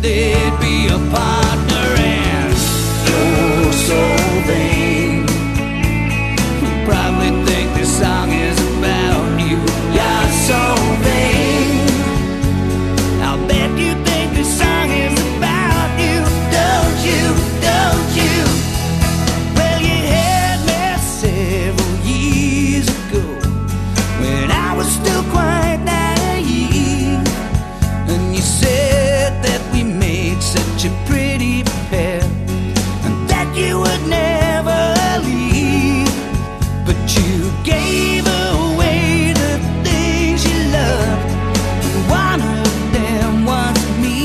they'd be a partner, and you're so vain. You probably think this song is about you. You're so vain. I'll bet you think this song is about you. Don't you, don't you? Well, you had me several years ago when I was still quite naive, and you said that we made such a pretty pair and that you would never leave. But you gave away the things you loved, and one of them was me.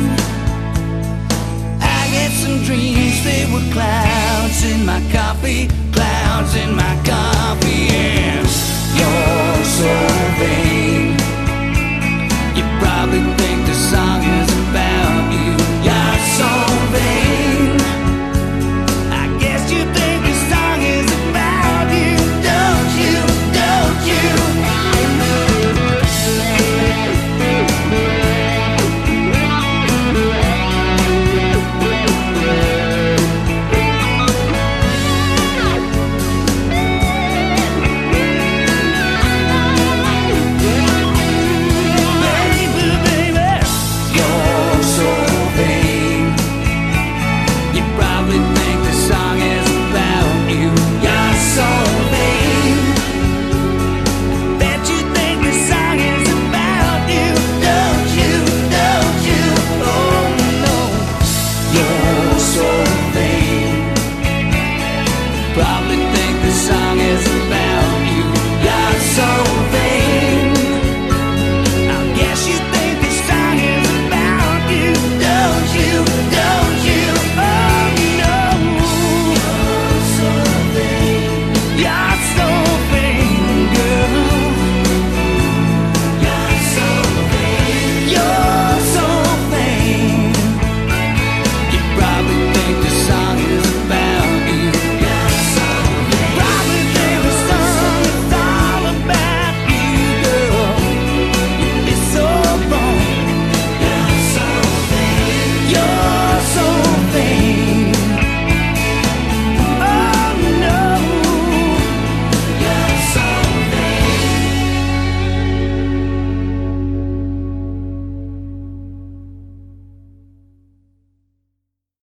I had some dreams, they were clouds in my coffee, clouds in my coffee, and you're so vain. You probably think the song is about you. You're so vain. I guess you think the song is about you. Don't you, don't you? Baby, baby, you're so vain. You probably think the song is about you. You're so vain. Bet you think the song is about you. Don't you, don't you? Oh no, you're so vain. Probably think the song is about